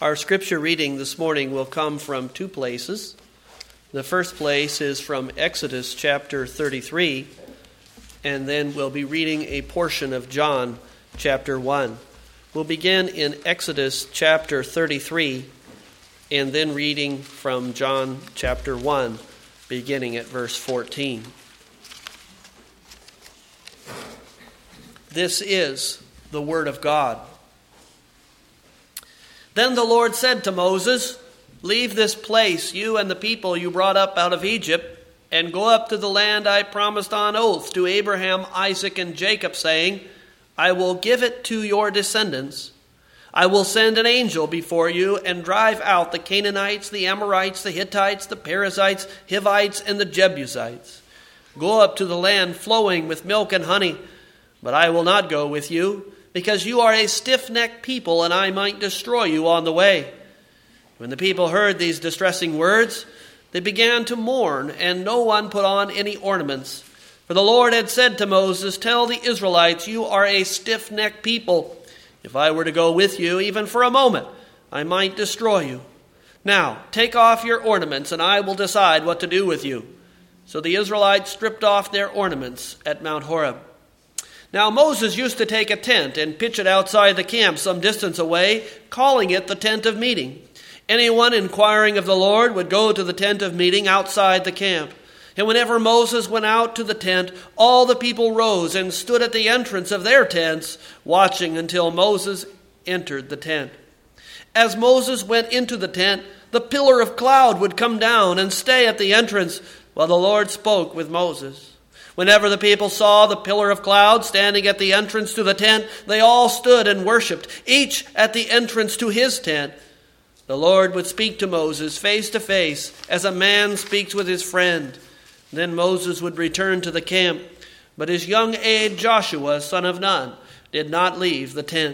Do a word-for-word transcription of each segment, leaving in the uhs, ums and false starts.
Our scripture reading this morning will come from two places. The first place is from Exodus chapter thirty-three, and then we'll be reading a portion of John chapter one. We'll begin in Exodus chapter thirty-three, and then reading from John chapter one, beginning at verse fourteen. This is the word of God. Then the Lord said to Moses, "Leave this place, you and the people you brought up out of Egypt, and go up to the land I promised on oath to Abraham, Isaac, and Jacob, saying, I will give it to your descendants. I will send an angel before you and drive out the Canaanites, the Amorites, the Hittites, the Perizzites, Hivites, and the Jebusites. Go up to the land flowing with milk and honey, but I will not go with you, because you are a stiff-necked people, and I might destroy you on the way." When the people heard these distressing words, they began to mourn, and no one put on any ornaments. For the Lord had said to Moses, "Tell the Israelites, you are a stiff-necked people. If I were to go with you, even for a moment, I might destroy you. Now, take off your ornaments, and I will decide what to do with you." So the Israelites stripped off their ornaments at Mount Horeb. Now Moses used to take a tent and pitch it outside the camp some distance away, calling it the tent of meeting. Anyone inquiring of the Lord would go to the tent of meeting outside the camp. And whenever Moses went out to the tent, all the people rose and stood at the entrance of their tents, watching until Moses entered the tent. As Moses went into the tent, the pillar of cloud would come down and stay at the entrance while the Lord spoke with Moses. Whenever the people saw the pillar of cloud standing at the entrance to the tent, they all stood and worshipped, each at the entrance to his tent. The Lord would speak to Moses face to face, as a man speaks with his friend. Then Moses would return to the camp, but his young aide Joshua, son of Nun, did not leave the tent.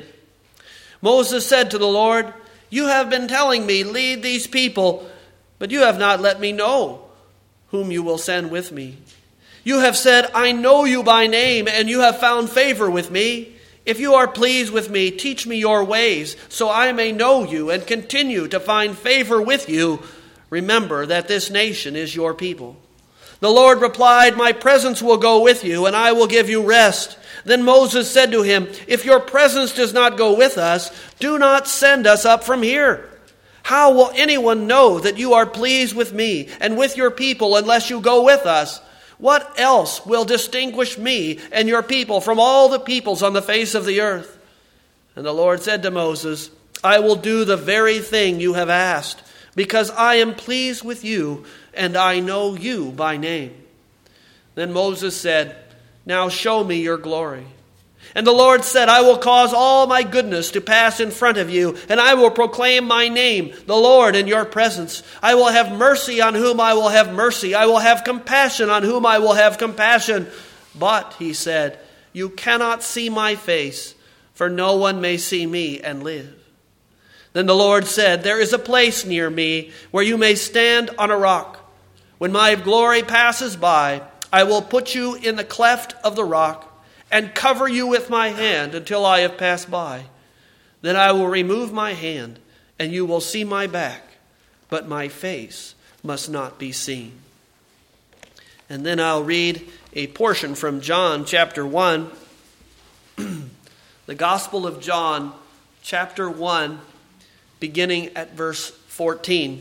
Moses said to the Lord, "You have been telling me, lead these people, but you have not let me know whom you will send with me. You have said, I know you by name, and you have found favor with me. If you are pleased with me, teach me your ways, so I may know you and continue to find favor with you. Remember that this nation is your people." The Lord replied, "My presence will go with you, and I will give you rest." Then Moses said to him, "If your presence does not go with us, do not send us up from here. How will anyone know that you are pleased with me and with your people unless you go with us? What else will distinguish me and your people from all the peoples on the face of the earth?" And the Lord said to Moses, "I will do the very thing you have asked, because I am pleased with you, and I know you by name." Then Moses said, "Now show me your glory." And the Lord said, "I will cause all my goodness to pass in front of you, and I will proclaim my name, the Lord, in your presence. I will have mercy on whom I will have mercy. I will have compassion on whom I will have compassion. But," he said, "you cannot see my face, for no one may see me and live." Then the Lord said, "There is a place near me where you may stand on a rock. When my glory passes by, I will put you in the cleft of the rock and cover you with my hand until I have passed by. Then I will remove my hand, and you will see my back, but my face must not be seen." And then I'll read a portion from John chapter one. The Gospel of John chapter one, beginning at verse fourteen.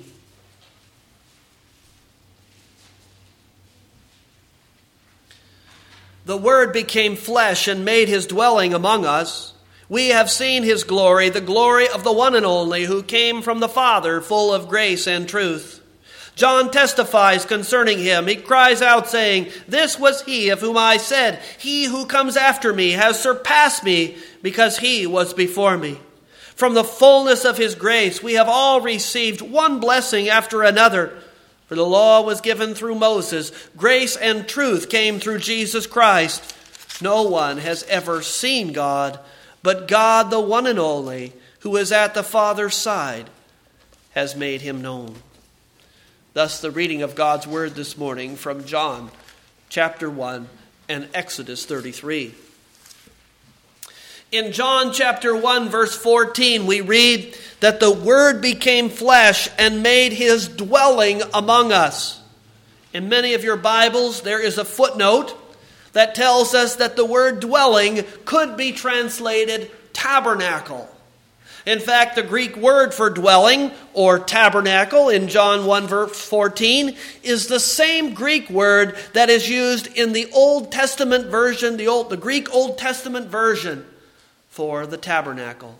"The Word became flesh and made his dwelling among us. We have seen his glory, the glory of the one and only who came from the Father, full of grace and truth. John testifies concerning him. He cries out, saying, 'This was he of whom I said, he who comes after me has surpassed me, because he was before me.' From the fullness of his grace we have all received one blessing after another. For the law was given through Moses. Grace and truth came through Jesus Christ. No one has ever seen God, but God, the one and only, who is at the Father's side, has made him known." Thus the reading of God's word this morning from John chapter one and Exodus thirty-three. In John chapter one, verse fourteen, we read that the Word became flesh and made his dwelling among us. In many of your Bibles, there is a footnote that tells us that the word dwelling could be translated tabernacle. In fact, the Greek word for dwelling or tabernacle in John one verse fourteen is the same Greek word that is used in the Old Testament version, the old, the Greek Old Testament version for the tabernacle.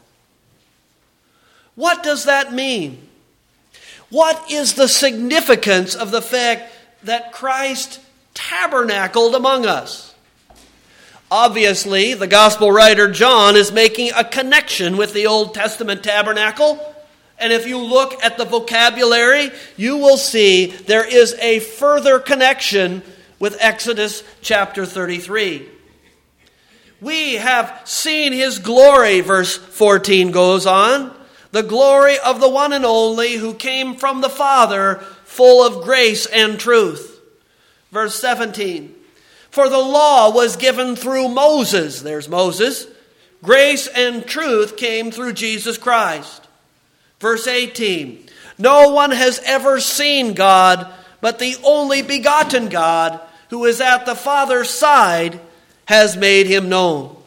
What does that mean? What is the significance of the fact that Christ tabernacled among us? Obviously, the gospel writer John is making a connection with the Old Testament tabernacle. And if you look at the vocabulary, you will see there is a further connection with Exodus chapter thirty-three. We have seen his glory, verse fourteen goes on, the glory of the one and only who came from the Father, full of grace and truth. Verse seventeen. For the law was given through Moses. There's Moses. Grace and truth came through Jesus Christ. Verse eighteen. No one has ever seen God, but the only begotten God, who is at the Father's side, has made him known.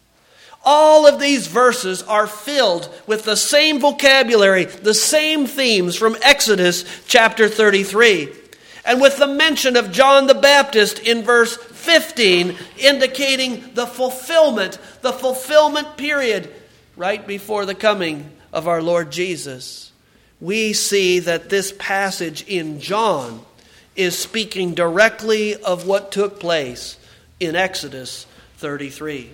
All of these verses are filled with the same vocabulary, the same themes from Exodus chapter thirty-three. And with the mention of John the Baptist in verse fifteen, indicating the fulfillment, the fulfillment period right before the coming of our Lord Jesus. We see that this passage in John is speaking directly of what took place in Exodus thirty-three.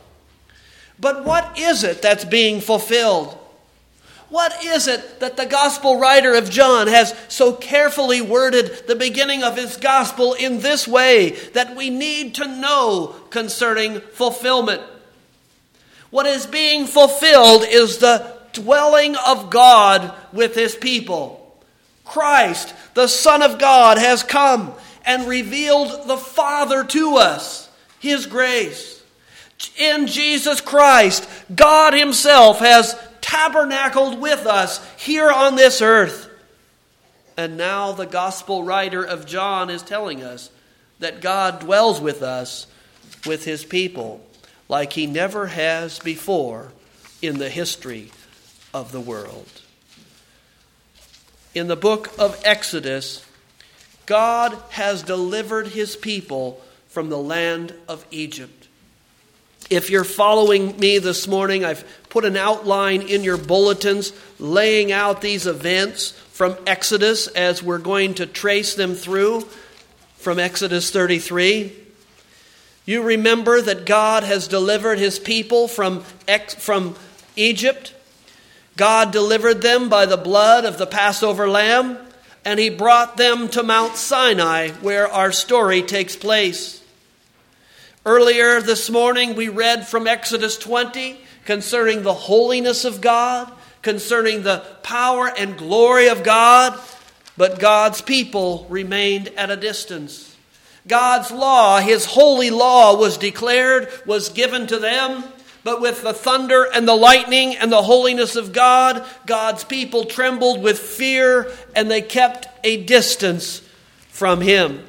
But what is it that's being fulfilled? What is it that the gospel writer of John has so carefully worded the beginning of his gospel in this way that we need to know concerning fulfillment? What is being fulfilled is the dwelling of God with his people. Christ, the Son of God, has come and revealed the Father to us, his grace. In Jesus Christ, God himself has tabernacled with us here on this earth. And now the gospel writer of John is telling us that God dwells with us, with his people, like he never has before in the history of the world. In the book of Exodus, God has delivered his people from the land of Egypt. If you're following me this morning, I've put an outline in your bulletins laying out these events from Exodus as we're going to trace them through from Exodus thirty-three. You remember that God has delivered his people from, from Egypt. God delivered them by the blood of the Passover lamb, and he brought them to Mount Sinai, where our story takes place. Earlier this morning, we read from Exodus twenty concerning the holiness of God, concerning the power and glory of God, but God's people remained at a distance. God's law, his holy law, was declared, was given to them, but with the thunder and the lightning and the holiness of God, God's people trembled with fear, and they kept a distance from him.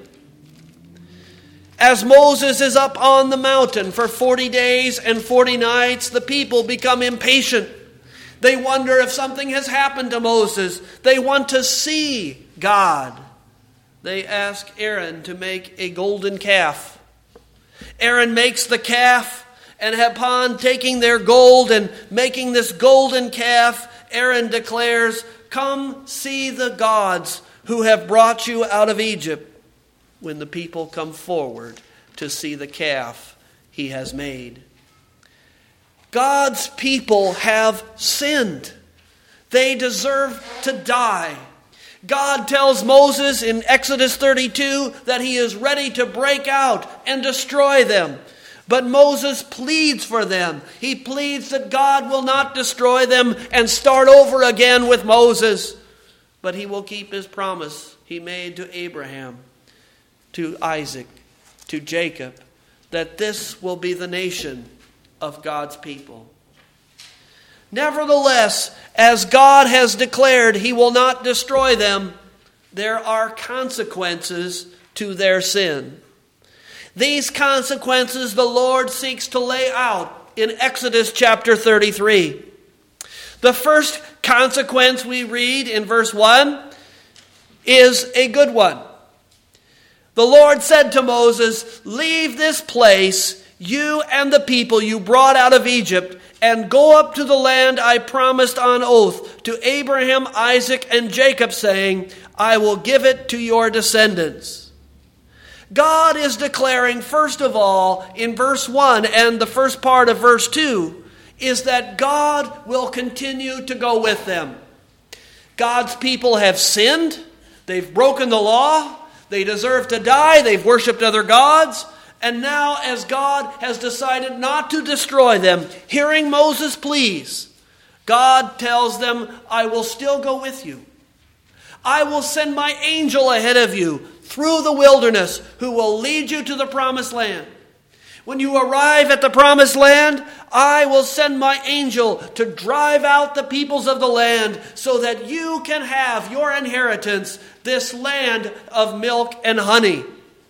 As Moses is up on the mountain for forty days and forty nights, the people become impatient. They wonder if something has happened to Moses. They want to see God. They ask Aaron to make a golden calf. Aaron makes the calf, and upon taking their gold and making this golden calf, Aaron declares, "Come see the gods who have brought you out of Egypt." When the people come forward to see the calf he has made. God's people have sinned. They deserve to die. God tells Moses in Exodus thirty-two that he is ready to break out and destroy them. But Moses pleads for them. He pleads that God will not destroy them and start over again with Moses. But he will keep his promise he made to Abraham, to Isaac, to Jacob, that this will be the nation of God's people. Nevertheless, as God has declared He will not destroy them, there are consequences to their sin. These consequences the Lord seeks to lay out in Exodus chapter thirty-three. The first consequence we read in verse one is a good one. The Lord said to Moses, "Leave this place, you and the people you brought out of Egypt, and go up to the land I promised on oath to Abraham, Isaac, and Jacob, saying, I will give it to your descendants." God is declaring, first of all, in verse one and the first part of verse two, is that God will continue to go with them. God's people have sinned. They've broken the law. They deserve to die. They've worshipped other gods. And now, as God has decided not to destroy them, hearing Moses' pleas, God tells them, I will still go with you. I will send my angel ahead of you through the wilderness, who will lead you to the promised land. When you arrive at the promised land, I will send my angel to drive out the peoples of the land so that you can have your inheritance, this land of milk and honey.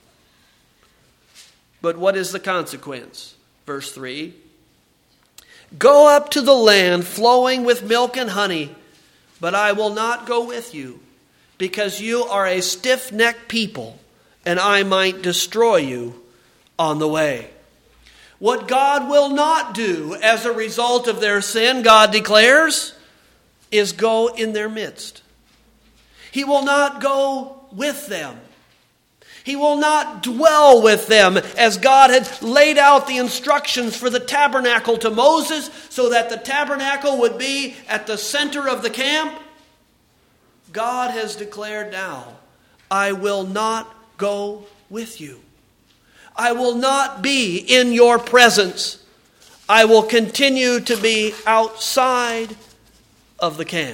But what is the consequence? Verse three. Go up to the land flowing with milk and honey, but I will not go with you, because you are a stiff-necked people, and I might destroy you on the way. What God will not do as a result of their sin, God declares, is go in their midst. He will not go with them. He will not dwell with them, as God had laid out the instructions for the tabernacle to Moses, so that the tabernacle would be at the center of the camp. God has declared now, I will not go with you. I will not be in your presence. I will continue to be outside of the camp.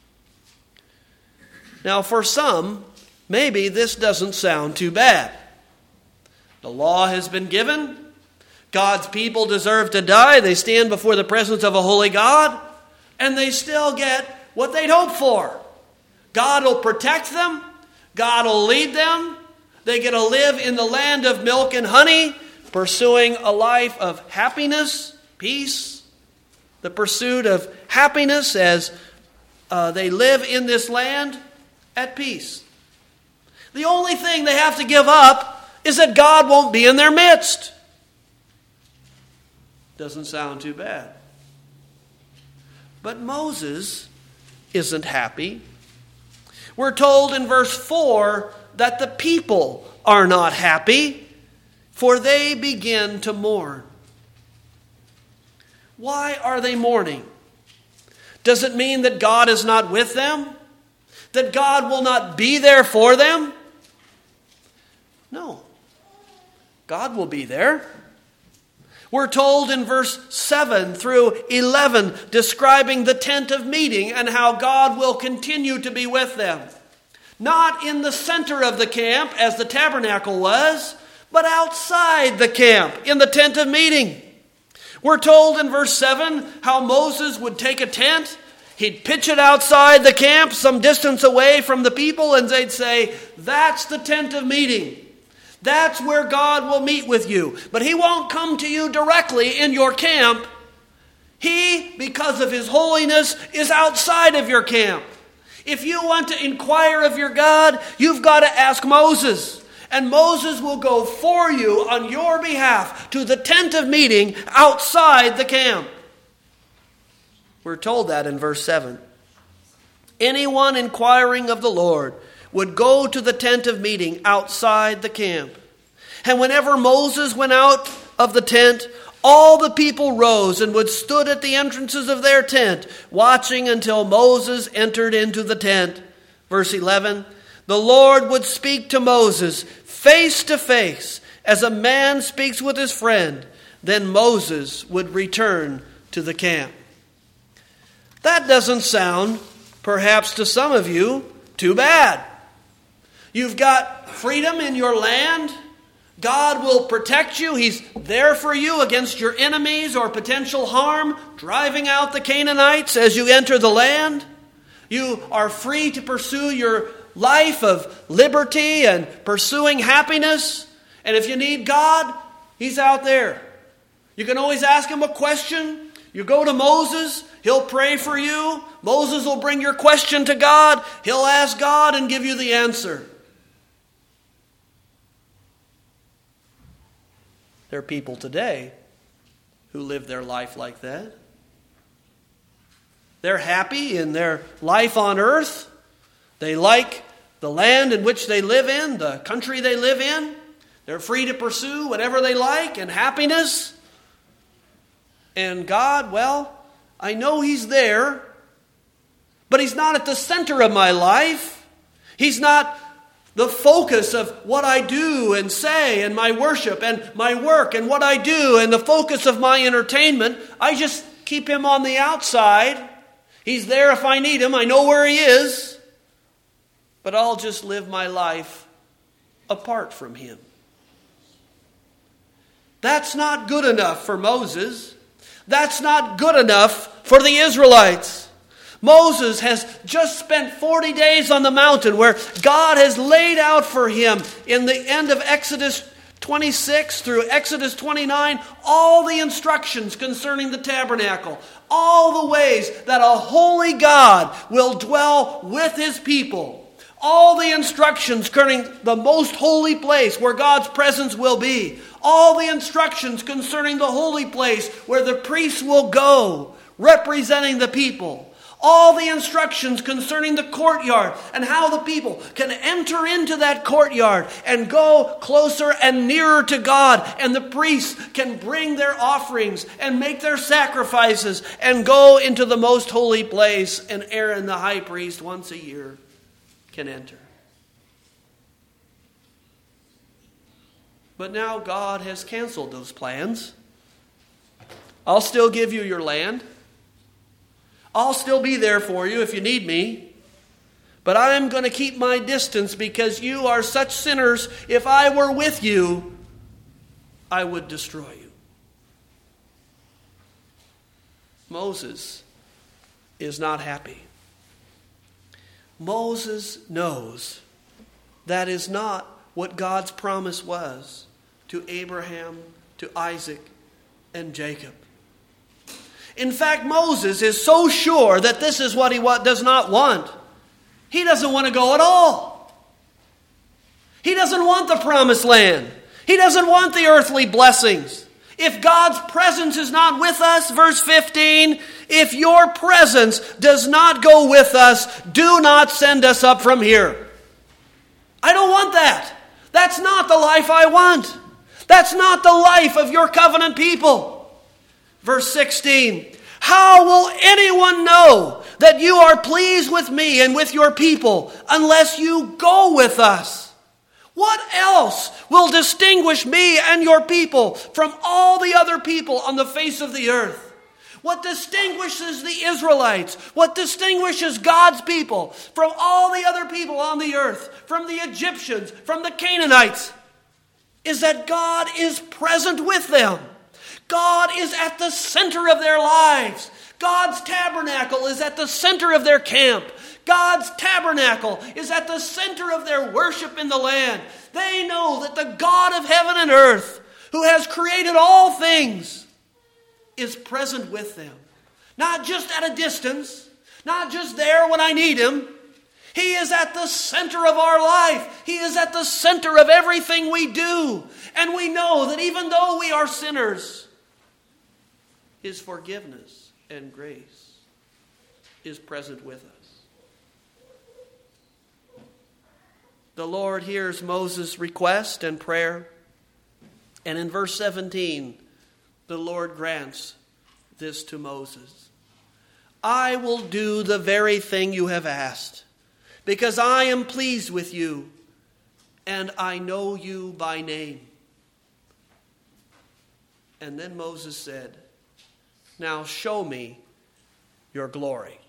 Now, for some, maybe this doesn't sound too bad. The law has been given. God's people deserve to die. They stand before the presence of a holy God, and they still get what they'd hoped for. God will protect them. God will lead them. They get to live in the land of milk and honey, pursuing a life of happiness, peace, the pursuit of happiness as uh, they live in this land at peace. The only thing they have to give up is that God won't be in their midst. Doesn't sound too bad. But Moses isn't happy. We're told in verse four that the people are not happy, for they begin to mourn. Why are they mourning? Does it mean that God is not with them? That God will not be there for them? No. God will be there. We're told in verse seven through eleven, describing the tent of meeting and how God will continue to be with them. Not in the center of the camp as the tabernacle was, but outside the camp in the tent of meeting. We're told in verse seven how Moses would take a tent, he'd pitch it outside the camp some distance away from the people, and they'd say, that's the tent of meeting. That's where God will meet with you. But He won't come to you directly in your camp. He, because of His holiness, is outside of your camp. If you want to inquire of your God, you've got to ask Moses. And Moses will go for you on your behalf to the tent of meeting outside the camp. We're told that in verse seven. Anyone inquiring of the Lord would go to the tent of meeting outside the camp. And whenever Moses went out of the tent, all the people rose and would stood at the entrances of their tent, watching until Moses entered into the tent. Verse eleven, the Lord would speak to Moses face to face, as a man speaks with his friend. Then Moses would return to the camp. That doesn't sound, perhaps to some of you, too bad. You've got freedom in your land. God will protect you. He's there for you against your enemies or potential harm, driving out the Canaanites as you enter the land. You are free to pursue your life of liberty and pursuing happiness. And if you need God, He's out there. You can always ask Him a question. You go to Moses, he'll pray for you. Moses will bring your question to God. He'll ask God and give you the answer. There are people today who live their life like that. They're happy in their life on earth. They like the land in which they live in, the country they live in. They're free to pursue whatever they like and happiness. And God, well, I know He's there, but He's not at the center of my life. He's not the focus of what I do and say and my worship and my work and what I do and the focus of my entertainment. I just keep Him on the outside. He's there if I need Him. I know where He is. But I'll just live my life apart from Him. That's not good enough for Moses. That's not good enough for the Israelites. Moses has just spent forty days on the mountain where God has laid out for him in the end of Exodus twenty-six through Exodus twenty-nine all the instructions concerning the tabernacle, all the ways that a holy God will dwell with His people, all the instructions concerning the most holy place where God's presence will be, all the instructions concerning the holy place where the priests will go, representing the people. All the instructions concerning the courtyard and how the people can enter into that courtyard and go closer and nearer to God. And the priests can bring their offerings and make their sacrifices and go into the most holy place. And Aaron, the high priest, once a year can enter. But now God has canceled those plans. I'll still give you your land. I'll still be there for you if you need me. But I'm going to keep my distance because you are such sinners. If I were with you, I would destroy you. Moses is not happy. Moses knows that is not what God's promise was to Abraham, to Isaac, and Jacob. In fact, Moses is so sure that this is what he does not want. He doesn't want to go at all. He doesn't want the promised land. He doesn't want the earthly blessings. If God's presence is not with us, verse fifteen, if your presence does not go with us, do not send us up from here. I don't want that. That's not the life I want. That's not the life of your covenant people. Verse sixteen, how will anyone know that you are pleased with me and with your people unless you go with us? What else will distinguish me and your people from all the other people on the face of the earth? What distinguishes the Israelites, what distinguishes God's people from all the other people on the earth, from the Egyptians, from the Canaanites, is that God is present with them. God is at the center of their lives. God's tabernacle is at the center of their camp. God's tabernacle is at the center of their worship in the land. They know that the God of heaven and earth, who has created all things, is present with them. Not just at a distance, not just there when I need Him. He is at the center of our life. He is at the center of everything we do. And we know that even though we are sinners, His forgiveness and grace is present with us. The Lord hears Moses' request and prayer. And in verse seventeen, the Lord grants this to Moses. I will do the very thing you have asked, because I am pleased with you, and I know you by name. And then Moses said, now show me your glory.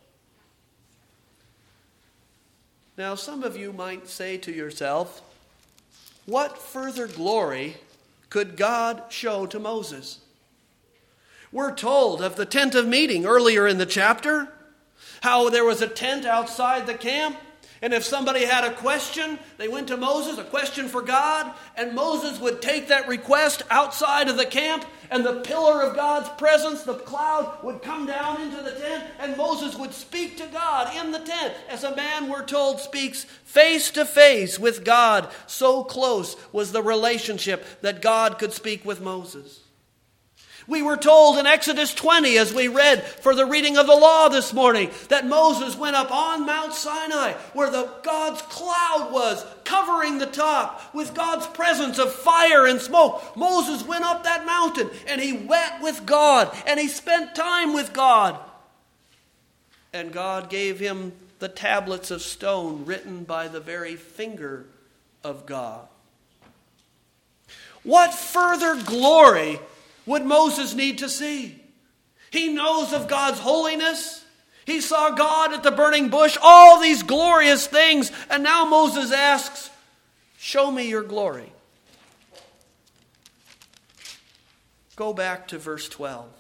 Now some of you might say to yourself, What further glory could God show to Moses? We're told of the tent of meeting earlier in the chapter, how there was a tent outside the camp, and if somebody had a question, they went to Moses, a question for God, and Moses would take that request outside of the camp, and the pillar of God's presence, the cloud, would come down into the tent, and Moses would speak to God in the tent, as a man, we're told, speaks face to face with God. So close was the relationship that God could speak with Moses. We were told in Exodus twenty, as we read for the reading of the law this morning, that Moses went up on Mount Sinai, where the God's cloud was covering the top with God's presence of fire and smoke. Moses went up that mountain and he went with God and he spent time with God. And God gave him the tablets of stone written by the very finger of God. What further glory would Moses need to see? He knows of God's holiness. He saw God at the burning bush, all these glorious things. And now Moses asks, show me your glory. Go back to verse twelve.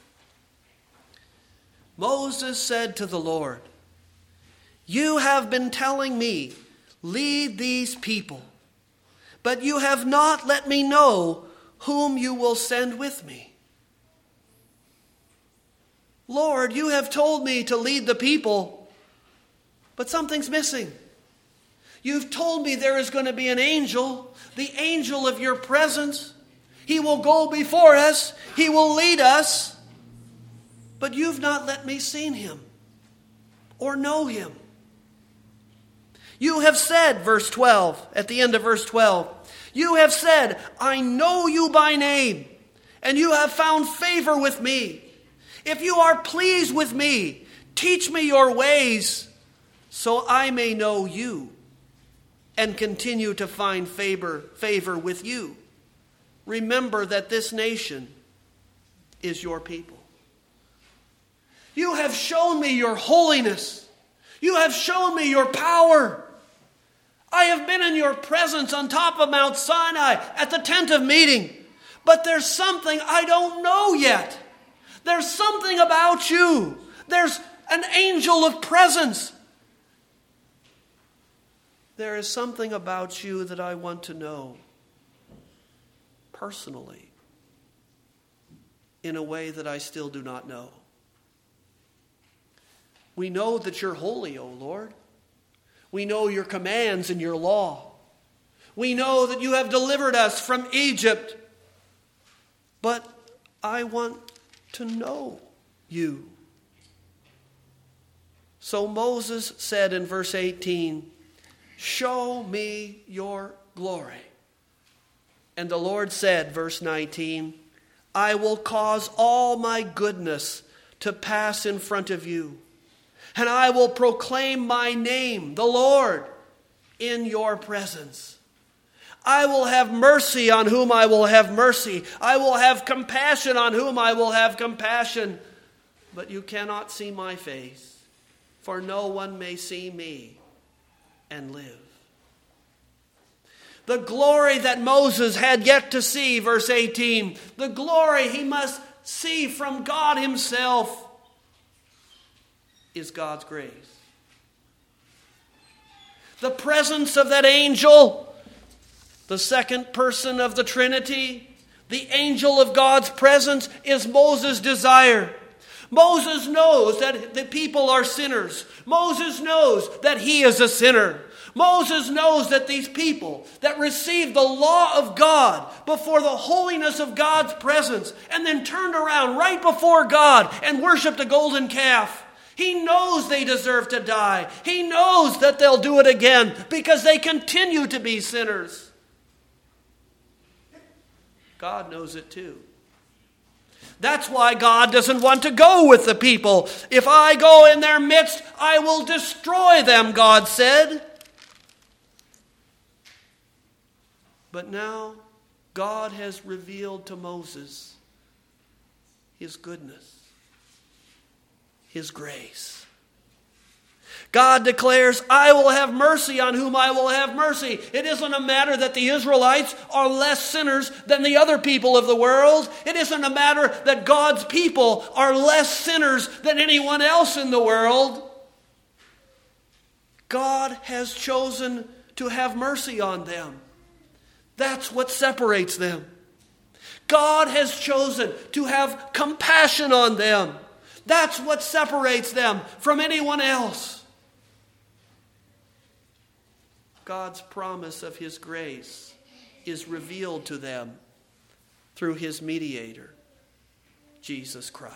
Moses said to the Lord, you have been telling me, lead these people, but you have not let me know whom you will send with me. Lord, you have told me to lead the people, but something's missing. You've told me there is going to be an angel, the angel of your presence. He will go before us. He will lead us. But you've not let me see him or know him. You have said, verse twelve, at the end of verse twelve, you have said, I know you by name, and you have found favor with me. If you are pleased with me, teach me your ways, so I may know you and continue to find favor, favor with you. Remember that this nation is your people. You have shown me your holiness. You have shown me your power. I have been in your presence on top of Mount Sinai at the tent of meeting. But there's something I don't know yet. There's something about you. There's an angel of presence. There is something about you that I want to know personally in a way that I still do not know. We know that you're holy, O Lord. We know your commands and your law. We know that you have delivered us from Egypt. But I want to know you. So Moses said in verse eighteen, show me your glory. And the Lord said, verse nineteen, I will cause all my goodness to pass in front of you. And I will proclaim my name, the Lord, in your presence. I will have mercy on whom I will have mercy. I will have compassion on whom I will have compassion. But you cannot see my face, for no one may see me and live. The glory that Moses had yet to see, verse eighteen, the glory he must see from God himself, is God's grace. The presence of that angel, the second person of the Trinity, the angel of God's presence, is Moses' desire. Moses knows that the people are sinners. Moses knows that he is a sinner. Moses knows that these people that received the law of God before the holiness of God's presence and then turned around right before God and worshiped a golden calf, he knows they deserve to die. He knows that they'll do it again because they continue to be sinners. God knows it too. That's why God doesn't want to go with the people. If I go in their midst, I will destroy them, God said. But now God has revealed to Moses his goodness, his grace. God declares, I will have mercy on whom I will have mercy. It isn't a matter that the Israelites are less sinners than the other people of the world. It isn't a matter that God's people are less sinners than anyone else in the world. God has chosen to have mercy on them. That's what separates them. God has chosen to have compassion on them. That's what separates them from anyone else. God's promise of his grace is revealed to them through his mediator, Jesus Christ.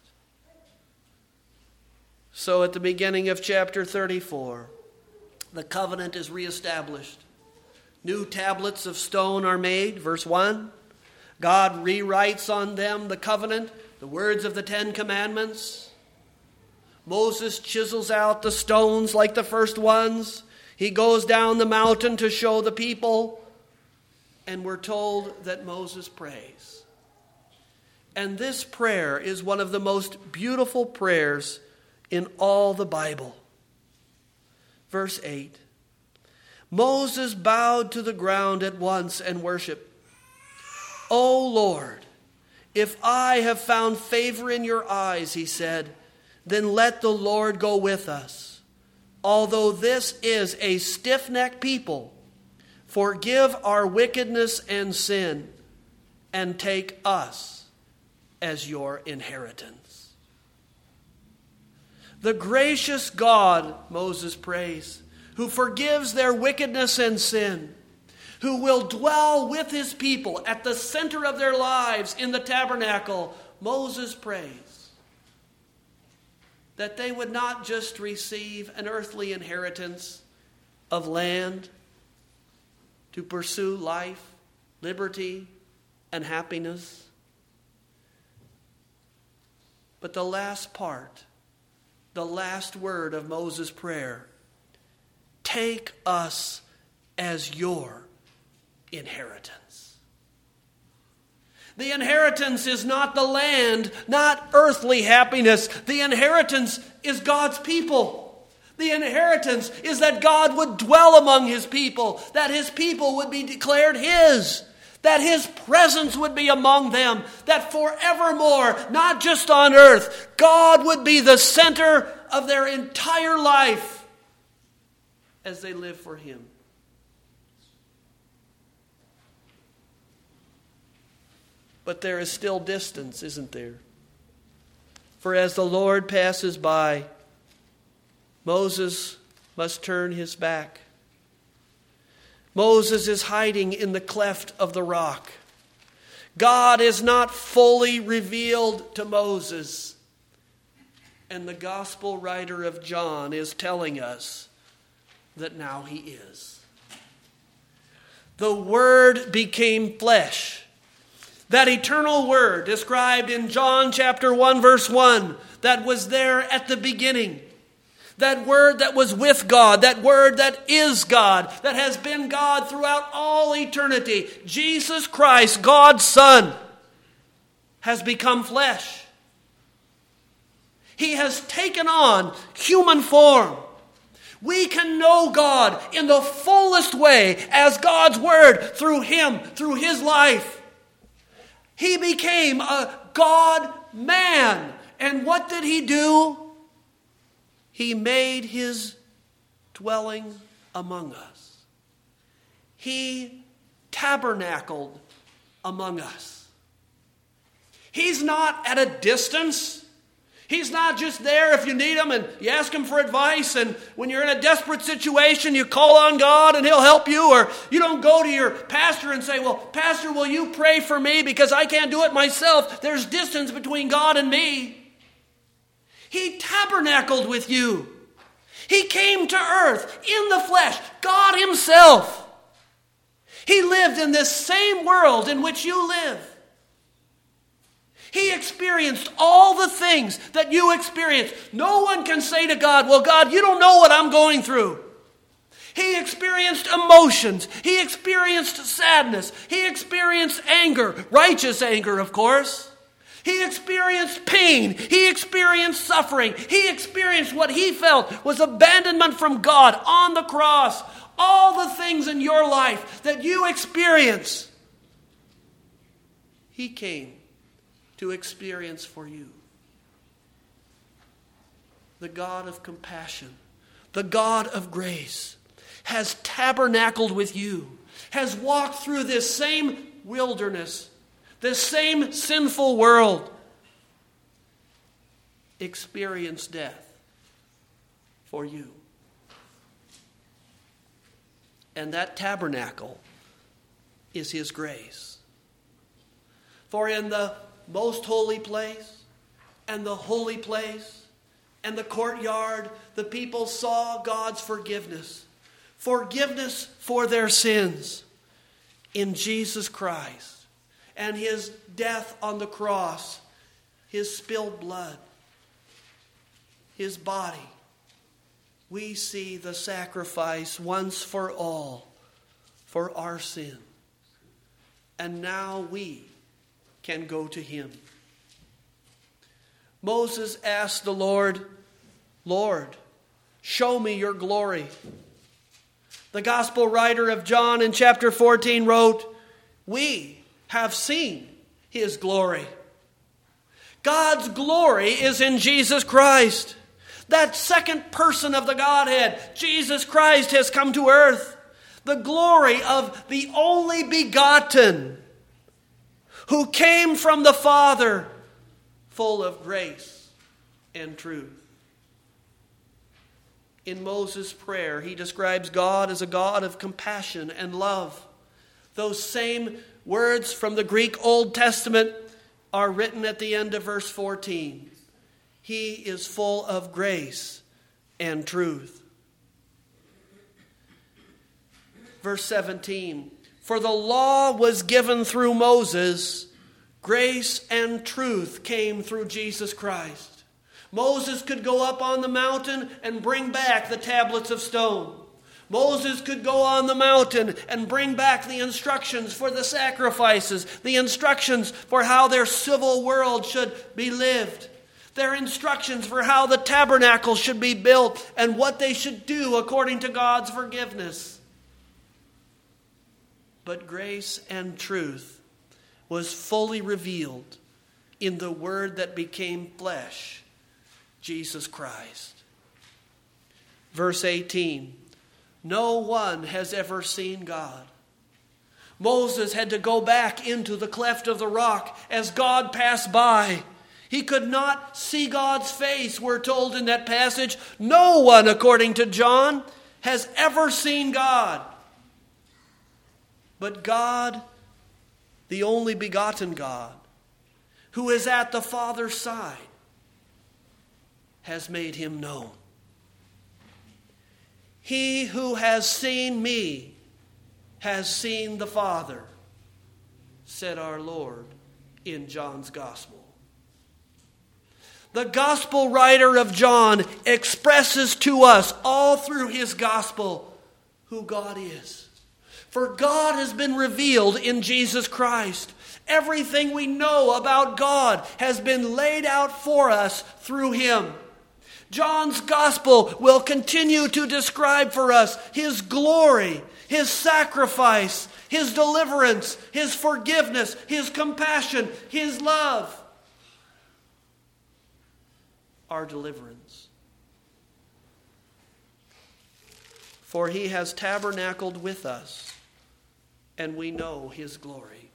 So at the beginning of chapter thirty-four, the covenant is reestablished. New tablets of stone are made, verse one. God rewrites on them the covenant, the words of the Ten Commandments. Moses chisels out the stones like the first ones. He goes down the mountain to show the people, and we're told that Moses prays. And this prayer is one of the most beautiful prayers in all the Bible. Verse eight, Moses bowed to the ground at once and worshiped. O Lord, if I have found favor in your eyes, he said, then let the Lord go with us. Although this is a stiff-necked people, forgive our wickedness and sin, and take us as your inheritance. The gracious God, Moses prays, who forgives their wickedness and sin, who will dwell with his people at the center of their lives in the tabernacle, Moses prays that they would not just receive an earthly inheritance of land to pursue life, liberty, and happiness, but the last part, the last word of Moses' prayer, take us as your inheritance. The inheritance is not the land, not earthly happiness. The inheritance is God's people. The inheritance is that God would dwell among his people, that his people would be declared his, that his presence would be among them, that forevermore, not just on earth, God would be the center of their entire life as they live for him. But there is still distance, isn't there? For as the Lord passes by, Moses must turn his back. Moses is hiding in the cleft of the rock. God is not fully revealed to Moses. And the gospel writer of John is telling us that now he is. The Word became flesh. That eternal Word described in John chapter one verse one that was there at the beginning. That Word that was with God. That Word that is God. That has been God throughout all eternity. Jesus Christ, God's Son, has become flesh. He has taken on human form. We can know God in the fullest way as God's Word through Him, through His life. He became a God-man. And what did He do? He made His dwelling among us. He tabernacled among us. He's not at a distance. He's not just there if you need him and you ask him for advice, and when you're in a desperate situation you call on God and he'll help you, or you don't go to your pastor and say, well, Pastor, will you pray for me because I can't do it myself. There's distance between God and me. He tabernacled with you. He came to earth in the flesh, God himself. He lived in this same world in which you live. He experienced all the things that you experienced. No one can say to God, well, God, you don't know what I'm going through. He experienced emotions. He experienced sadness. He experienced anger, righteous anger, of course. He experienced pain. He experienced suffering. He experienced what he felt was abandonment from God on the cross. All the things in your life that you experience, he came to experience for you. The God of compassion, the God of grace, has tabernacled with you, has walked through this same wilderness, this same sinful world, experienced death for you. And that tabernacle is his grace. For in the most holy place and the holy place and the courtyard, the people saw God's forgiveness. Forgiveness for their sins in Jesus Christ and his death on the cross, his spilled blood, his body. We see the sacrifice once for all for our sin. And now we can go to him. Moses asked the Lord, Lord, show me your glory. The gospel writer of John in chapter fourteen wrote, we have seen his glory. God's glory is in Jesus Christ. That second person of the Godhead, Jesus Christ, has come to earth. The glory of the only begotten who came from the Father, full of grace and truth. In Moses' prayer, he describes God as a God of compassion and love. Those same words from the Greek Old Testament are written at the end of verse fourteen. He is full of grace and truth. Verse seventeen. For the law was given through Moses, grace and truth came through Jesus Christ. Moses could go up on the mountain and bring back the tablets of stone. Moses could go on the mountain and bring back the instructions for the sacrifices, the instructions for how their civil world should be lived, their instructions for how the tabernacle should be built and what they should do according to God's forgiveness. But grace and truth was fully revealed in the Word that became flesh, Jesus Christ. Verse eighteen, no one has ever seen God. Moses had to go back into the cleft of the rock as God passed by. He could not see God's face, we're told in that passage. No one, according to John, has ever seen God. But God, the only begotten God, who is at the Father's side, has made him known. He who has seen me has seen the Father, said our Lord in John's Gospel. The gospel writer of John expresses to us all through his gospel who God is. For God has been revealed in Jesus Christ. Everything we know about God has been laid out for us through him. John's gospel will continue to describe for us his glory, his sacrifice, his deliverance, his forgiveness, his compassion, his love, our deliverance. For he has tabernacled with us, and we know his glory.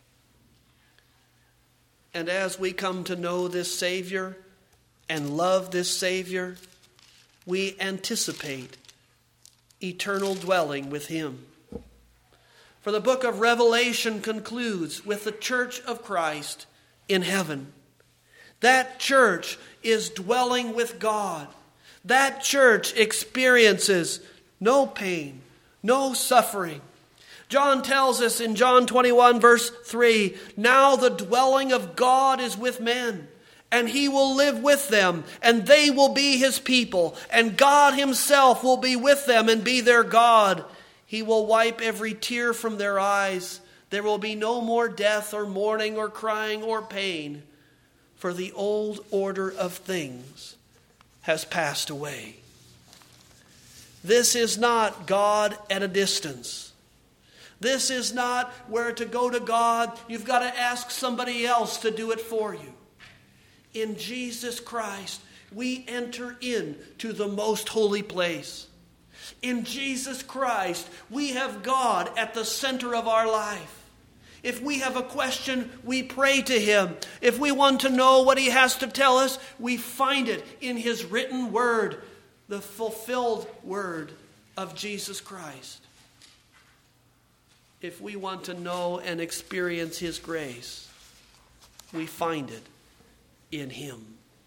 And as we come to know this Savior and love this Savior, we anticipate eternal dwelling with him. For the book of Revelation concludes with the church of Christ in heaven. That church is dwelling with God. That church experiences no pain, no suffering. John tells us in John twenty-one verse three, now the dwelling of God is with men, and he will live with them, and they will be his people, and God himself will be with them and be their God. He will wipe every tear from their eyes. There will be no more death or mourning or crying or pain, for the old order of things has passed away. This is not God at a distance. This is not where to go to God. You've got to ask somebody else to do it for you. In Jesus Christ, we enter into the most holy place. In Jesus Christ, we have God at the center of our life. If we have a question, we pray to Him. If we want to know what He has to tell us, we find it in His written word, the fulfilled word of Jesus Christ. If we want to know and experience His grace, we find it in Him.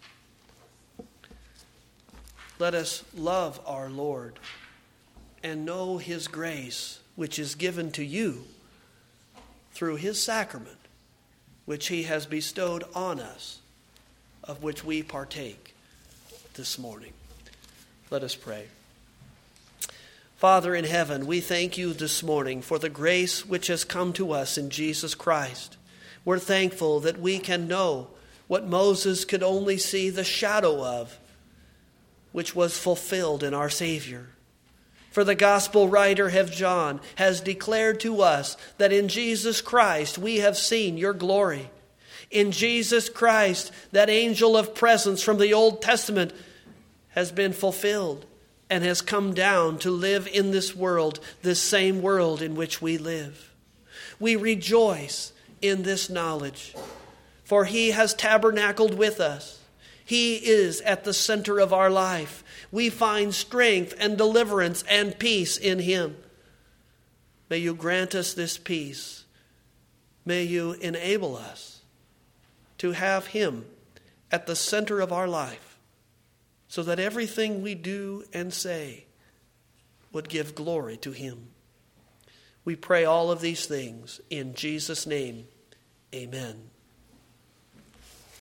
Let us love our Lord and know His grace, which is given to you through His sacrament, which He has bestowed on us, of which we partake this morning. Let us pray. Father in heaven, we thank You this morning for the grace which has come to us in Jesus Christ. We're thankful that we can know what Moses could only see the shadow of, which was fulfilled in our Savior. For the gospel writer of John has declared to us that in Jesus Christ we have seen Your glory. In Jesus Christ, that angel of presence from the Old Testament has been fulfilled and has come down to live in this world, this same world in which we live. We rejoice in this knowledge, for He has tabernacled with us. He is at the center of our life. We find strength and deliverance and peace in Him. May You grant us this peace. May You enable us to have Him at the center of our life, so that everything we do and say would give glory to Him. We pray all of these things in Jesus' name. Amen.